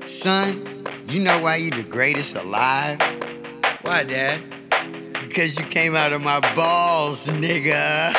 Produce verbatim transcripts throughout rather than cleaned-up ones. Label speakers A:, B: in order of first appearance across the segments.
A: Son, you know why you the greatest alive?
B: Why, Dad?
A: Because you came out of my balls, nigga.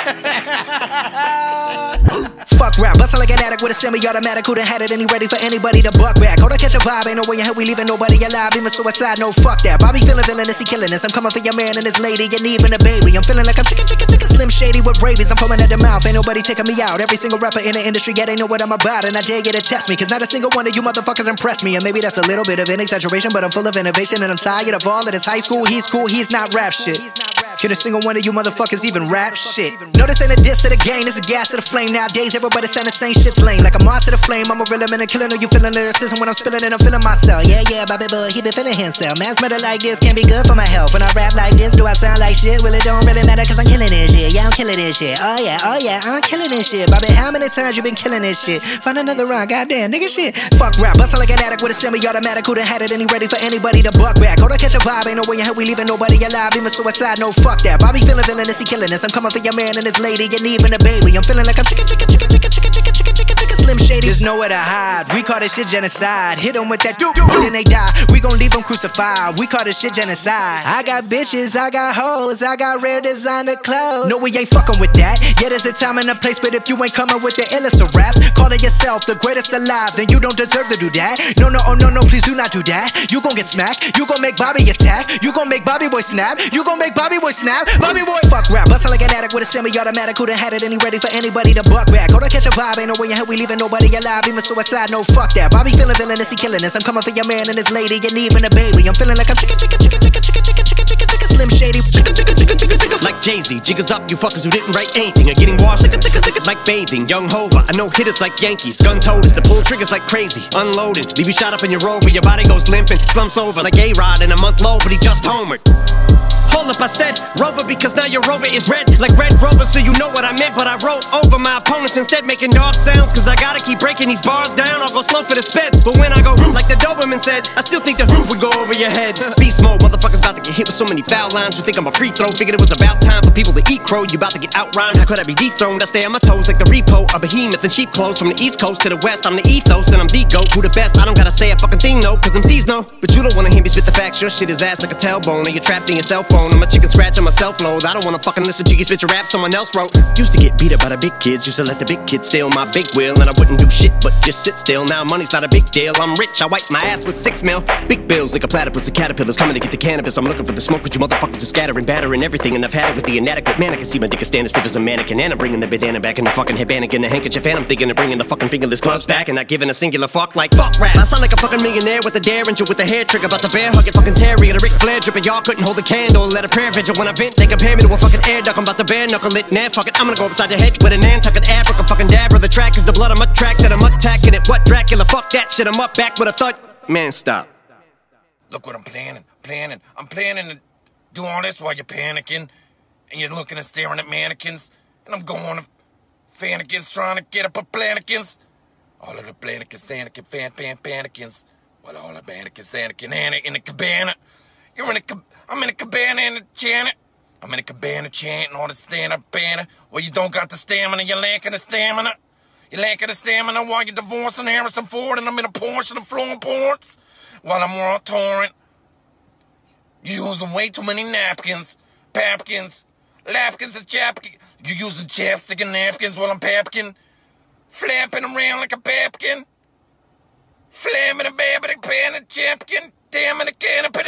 C: Fuck rap, bustin' like an addict with a semi-automatic. Who done had it and he ready for anybody to buck back? Hold on, catch a vibe, ain't no way in hell we leaving nobody alive. Even suicide, no fuck that. Bobby feeling villainous, he killing us. I'm coming for your man and his lady, and even a baby. I'm feeling like I'm chicken, chicken, chicken, Slim Shady with rabies. I'm foaming at the mouth, ain't nobody taking me out. Every single rapper in the industry, yeah, they know what I'm about. And I dare you to test me, cause not a single one of you motherfuckers impress me. And maybe that's a little bit of an exaggeration, but I'm full of innovation. And I'm tired of all of this high school, he's cool, he's not rap shit. Can a single one of you motherfuckers even rap shit? No, this ain't a diss to the game, this a gas to the flame. Nowadays, everybody saying the same shit's lame. Like I'm on to the flame, I'm a real man and killing. Are you feeling lyricism when I'm spilling and I'm feeling myself? Yeah, yeah, Bobby Boy, he been feeling himself. Man's better like this, can't be good for my health. When I rap like this, do I sound like shit? Well, it don't really matter cause I'm killing this shit. Yeah, I'm killing this shit. Oh yeah, oh yeah, I'm killing this shit. Bobby, how many times you been killing this shit? Find another rhyme, goddamn, nigga shit. Fuck rap, bustin' like an addict with a semi-automatic. Who done had it and he ready for anybody to buck back? Hold on, catch a vibe, ain't no way in hell we leaving nobody alive. Even suicide, no fuck that. Bobby feeling villainous, he killing us. I'm coming for your man and his lady, and even a baby. I'm feeling like I'm chicken, chicken, chicken, chicken, chicken, chicken, chicken, chicken, chicken, Slim Shady. There's nowhere to hide. We call this shit genocide. Hit them with that doo doo, then they die. We gon' leave them crucified. We call this shit genocide. I got bitches, I got hoes, I got rare designer clothes. No, we ain't fucking with that. Yeah, there's a time and a place, but if you ain't coming with the illest of raps, calling yourself the greatest alive, then you don't deserve to do that. No, no, oh no, no, please do not do that. You gon' get smacked. You gon' make Bobby attack. You gon' make Bobby Boy snap. You gon' make Bobby Boy snap. Bobby Boy fuck rap. Bustin' like an addict with a semi-automatic. Who done had it and he ready for anybody to buck back? Hold on, catch a vibe, ain't no way in hell we leaving nobody alive. Even suicide, no fuck that. Bobby feeling villainous, he killing us. I'm coming for your man and his lady, and even a baby. I'm feeling like I'm chicken, chicken, chicken, chicken, chicken, chicken, chicken, chicken, chicken, Slim Shady. Chicken, chicken, chicken, chicken, chicken.
D: Like Jay-Z, jiggers up, you fuckers who didn't write anything are getting washed like bathing. Young Hova, I know hitters like Yankees. Gun toters, the pull triggers like crazy. Unloaded, leave you shot up in your rover. Your body goes limping, slumps over like A-Rod in a month low, but he just homered. Hold up, I said Rover because now your Rover is red like Red Rover, so you know what I meant. But I wrote over my opponents instead, making dog sounds, cause I gotta keep breaking these bars down. I'll go slow for the speds, but when I go like the Doberman said, I still think the roof would go over your head. Beast mode, motherfuckers about to get hit with so many foul lines. You think I'm a free throw, figured it was about time for people to eat crow. You about to get outrhymed, how could I be dethroned? I stay on my toes like the repo, a behemoth in sheep clothes. From the east coast to the west, I'm the ethos and I'm the GOAT. Who the best? I don't gotta say a fucking thing, no, cause I'm C's no. But you don't wanna hear me spit the facts, your shit is ass like a tailbone, and you're trapped in your cell phone. I'm a chicken scratch on my self-load. I don't wanna fucking listen to you spit your rap someone else wrote. Used to get beat up by the big kids, used to let the big kids steal my big wheel, and I wouldn't do shit but just sit still. Now money's not a big deal, I'm rich, I wipe my ass with six mil. Big bills like a platypus and caterpillars coming to get the cannabis. I'm looking for the smoke, but you motherfuckers are scattering, battering everything, and I've had it with the inadequate man. I can see my dick is standing stiff as a mannequin, and I'm bringing the bandana back in the fucking headband and the handkerchief, and I'm thinking of bringing the fucking fingerless gloves back and not giving a singular fuck like fuck rap. I sound like a fucking millionaire with a derringer with a hair trigger, about to bear hug it fucking terrier, the Ric Flair dripper. Y'all couldn't hold a candle, let a prayer vigil when I vent. They compare me to a fucking air duck, I'm about to bare knuckle it. Nah, fuck it, I'm gonna go upside your head with a Nantucket Africa fucking dab. The track is the blood I'm attracted, I'm attacking it. What Dracula, fuck that shit, I'm up back with a thud. Man, stop.
E: Look what I'm planning, planning. I'm planning to do all this while you're panicking, and you're looking and staring at mannequins, and I'm going to fannikins trying to get up a planikins. All of the planikins, Anakin, fan, fan, panikins. Well, all the mannequins, Anakin, Anna in the cabana. You're in a, I'm in a cabana in the Janet. I'm in a cabana chanting all the stand-up banner. Well, you don't got the stamina, you're lacking the stamina. You're lacking the stamina while you're divorcing Harrison Ford, and I'm in a Porsche and I'm flowing ports while I'm on torrent. You're using way too many napkins, papkins, lapkins and chapkins. You're using chapstick and napkins while I'm papkin, flapping around like a papkin, flamming a babbing a pan and chapkin, damn it, a can of